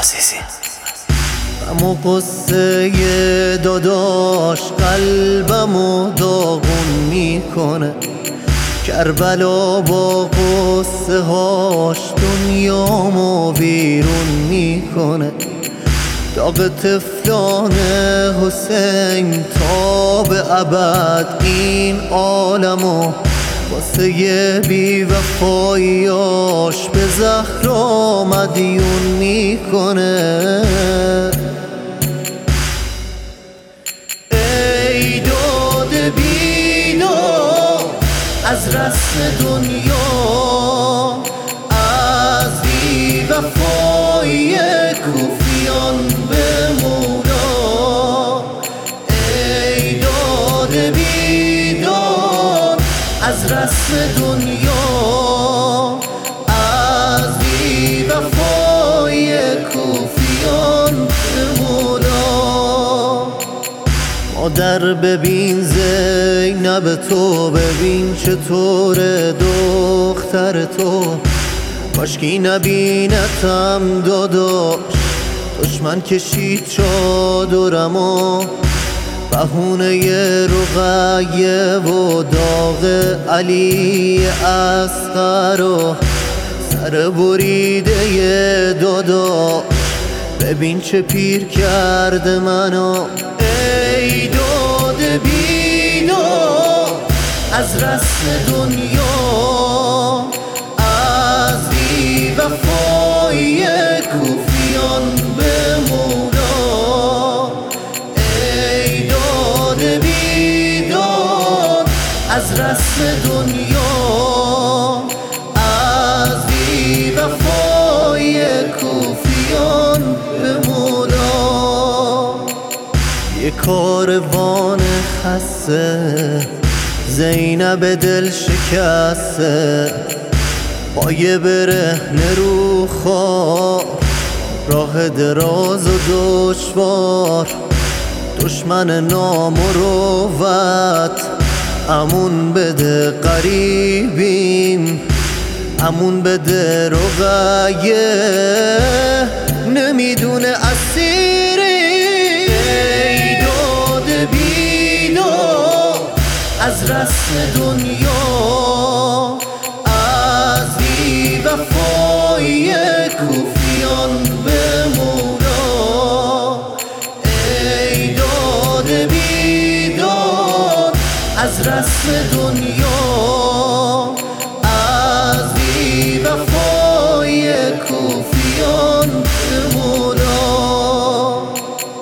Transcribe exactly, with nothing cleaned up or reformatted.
عزیزی. اما قصه داداش قلبمو داغون میکنه، کربلا با قصه هاش دنیامو بیرون میکنه. داغ طفلان حسین تا به ابد این عالمو واسه بی وفاییاش به زهرا مدیون میکنه. ای داده بینا از رسم دنیا، از بی وفایی کوفیان به مولا. ای داده بیدار از رسم دنیا، از بی وفایی کوفیان به مولا. مادر ببین زینب تو، ببین چطور دختر تو، کاشکی نبینتم داداش. دشمن کشید چادرمو، بهونه رقیه و داغ علی اصغر و سر بریده داداش. ببین چه پیر کرده منو. ای داده بینا از رسم دنیا، از بی وفایی کوفیان به مولا. ای داده بیدار از رسم دنیا، از بی وفایی کوفیان به مولا. یه کاروان خسته زینب دل شکسته، با یه برهنه رو خواب، راه دراز و دشوار. دشمن نامروت امون بده قریبیم، امون بده رقیه نمیدونه اسیری. ای داده بینا از رسم دنیا،